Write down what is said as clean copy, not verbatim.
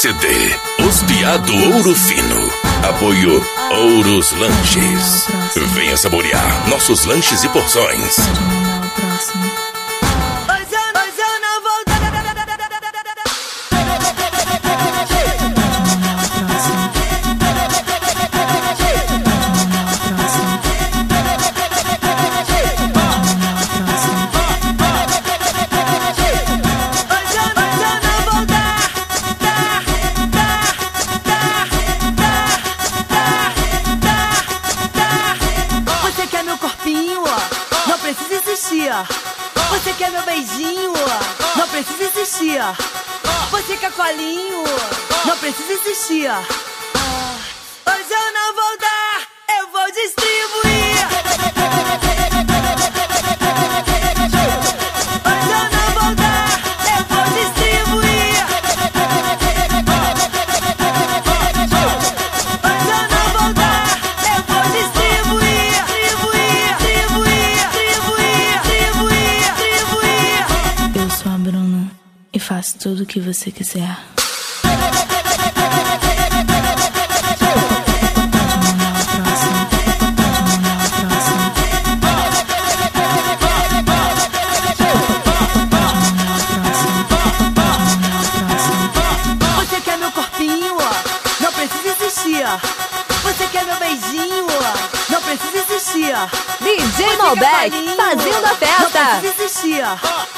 CD Os Piado Ouro Fino. Apoio Ouros Lanches. Venha saborear nossos lanches e porções. Você quer meu beijinho? Não precisa insistir. Você quer colinho? Não precisa insistir. Hoje eu não vou dar, eu vou distribuir. Hoje eu não vou dar, eu vou distribuir. Hoje eu não vou dar, eu vou distribuir. Eu sou a Bruna e faço tudo o que você quiser. Você quer meu corpinho? Não precisa insistir. Você quer meu beijinho? Não precisa insistir. DJ Malbec fazendo a festa. Não precisa insistir.